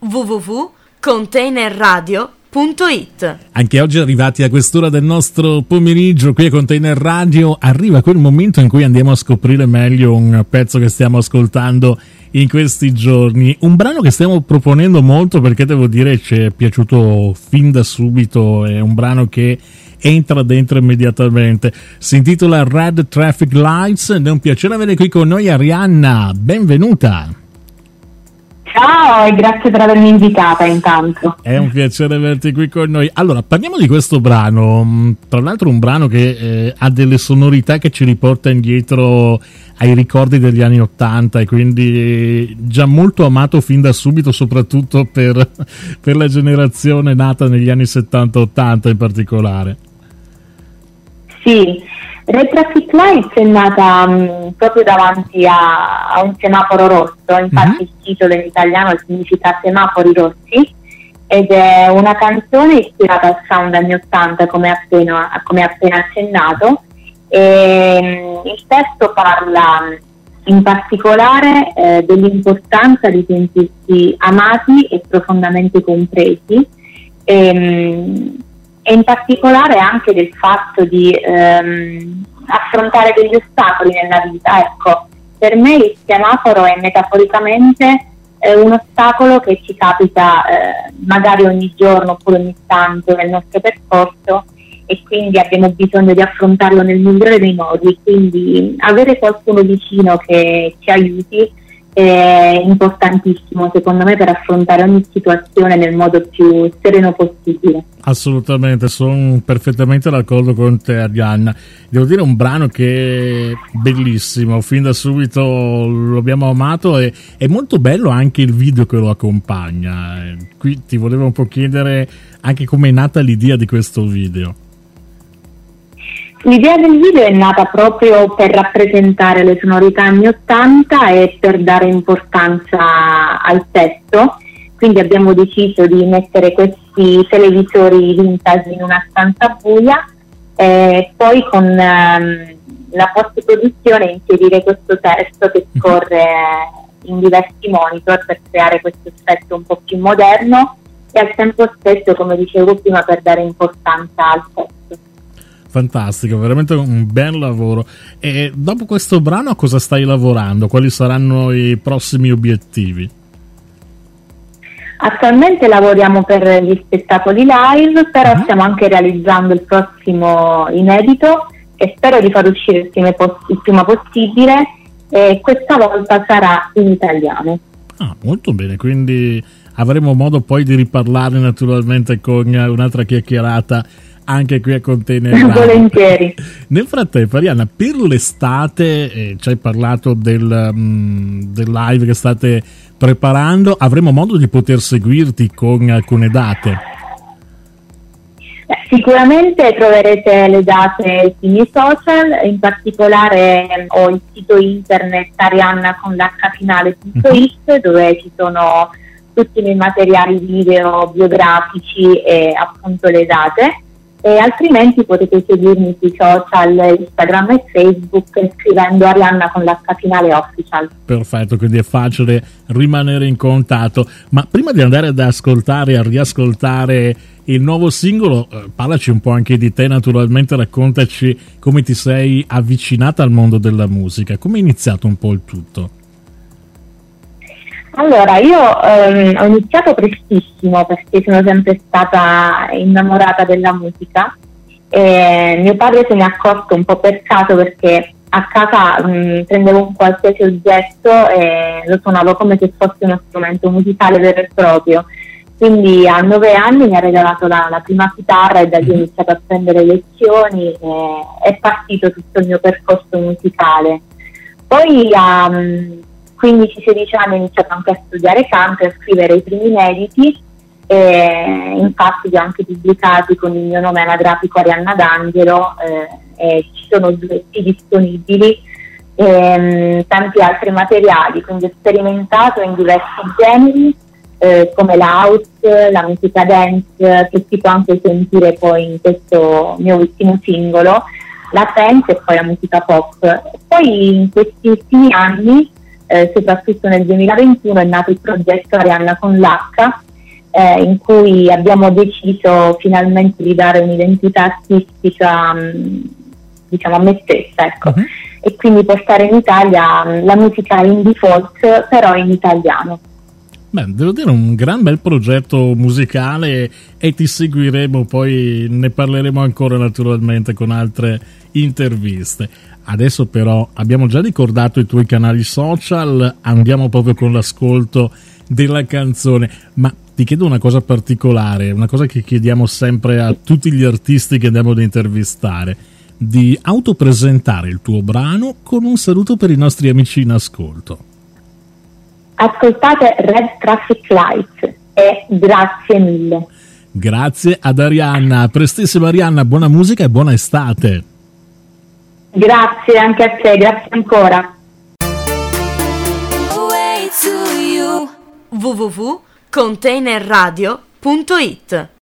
www.containerradio.it. Anche oggi arrivati a quest'ora del nostro pomeriggio qui a Container Radio arriva quel momento in cui andiamo a scoprire meglio un pezzo che stiamo ascoltando in questi giorni, un brano che stiamo proponendo molto perché devo dire ci è piaciuto fin da subito, è un brano che entra dentro immediatamente, si intitola Red Traffic Lights ed è un piacere avere qui con noi Arianna, benvenuta. Ciao e grazie per avermi invitata intanto. È un piacere averti qui con noi. Allora, parliamo di questo brano, tra l'altro un brano che ha delle sonorità che ci riporta indietro ai ricordi degli anni '80 e quindi già molto amato fin da subito, soprattutto per la generazione nata negli anni 70-80 in particolare. Sì, Red Traffic Lights è nata proprio davanti a un semaforo rosso, infatti il titolo in italiano significa semafori rossi ed è una canzone ispirata al sound anni '80 come appena accennato. E il testo parla in particolare dell'importanza di sentirsi amati e profondamente compresi e in particolare anche del fatto di affrontare degli ostacoli nella vita. Ecco, per me il semaforo è metaforicamente un ostacolo che ci capita magari ogni giorno oppure ogni tanto nel nostro percorso e quindi abbiamo bisogno di affrontarlo nel migliore dei modi, quindi avere qualcuno vicino che ci aiuti è importantissimo secondo me per affrontare ogni situazione nel modo più sereno possibile. Assolutamente, sono perfettamente d'accordo con te Arianna. Devo dire un brano che è bellissimo, fin da subito lo abbiamo amato e è molto bello anche il video che lo accompagna. Qui ti volevo un po' chiedere anche come è nata l'idea di questo video. L'idea del video è nata proprio per rappresentare le sonorità anni '80 e per dare importanza al testo, quindi abbiamo deciso di mettere questi televisori vintage in una stanza buia e poi con la post-produzione inserire questo testo che scorre in diversi monitor per creare questo effetto un po' più moderno e al tempo stesso, come dicevo prima, per dare importanza al testo. Fantastico, veramente un bel lavoro. E dopo questo brano a cosa stai lavorando? Quali saranno i prossimi obiettivi? Attualmente lavoriamo per gli spettacoli live, però stiamo anche realizzando il prossimo inedito che spero di far uscire il prima possibile e questa volta sarà in italiano. Ah, molto bene, quindi avremo modo poi di riparlarne naturalmente con un'altra chiacchierata anche qui a Container Radio. Volentieri. Nel frattempo Arianna, per l'estate ci hai parlato del live che state preparando, avremo modo di poter seguirti con alcune date? Sicuramente troverete le date sui miei social, in particolare ho il sito internet ariannaconlhfinale.it dove ci sono tutti i miei materiali video, biografici e appunto le date. E altrimenti potete seguirmi sui social Instagram e Facebook scrivendo Arianna con l'H finale official. Perfetto, quindi è facile rimanere in contatto. Ma prima di andare ad ascoltare e a riascoltare il nuovo singolo, parlaci un po' anche di te, naturalmente raccontaci come ti sei avvicinata al mondo della musica, come è iniziato un po' il tutto. Allora, io ho iniziato prestissimo perché sono sempre stata innamorata della musica e mio padre se ne è accorto un po' per caso perché a casa prendevo un qualsiasi oggetto e lo suonavo come se fosse uno strumento musicale vero e proprio. Quindi a 9 anni mi ha regalato la prima chitarra e da lì ho iniziato a prendere lezioni e è partito tutto il mio percorso musicale. Poi 15-16 anni ho iniziato anche a studiare canto e a scrivere i primi inediti e infatti li ho anche pubblicati con il mio nome anagrafico Arianna D'Angelo e ci sono duetti disponibili e tanti altri materiali, quindi ho sperimentato in diversi generi come l'house, la musica dance che si può anche sentire poi in questo mio ultimo singolo, la dance e poi la musica pop. Poi in questi ultimi anni soprattutto nel 2021 è nato il progetto Arianna con l'H, in cui abbiamo deciso finalmente di dare un'identità artistica, diciamo, a me stessa, ecco. Uh-huh. E quindi portare in Italia la musica indie folk, però in italiano. Beh, devo dire un gran bel progetto musicale e ti seguiremo, poi ne parleremo ancora naturalmente con altre interviste. Adesso però abbiamo già ricordato i tuoi canali social, andiamo proprio con l'ascolto della canzone, ma ti chiedo una cosa particolare, una cosa che chiediamo sempre a tutti gli artisti che andiamo ad intervistare, di autopresentare il tuo brano con un saluto per i nostri amici in ascolto. Ascoltate Red Traffic Lights e grazie mille. Grazie ad Arianna, prestissima Arianna, buona musica e buona estate. Grazie anche a te, grazie ancora. www.containerradio.it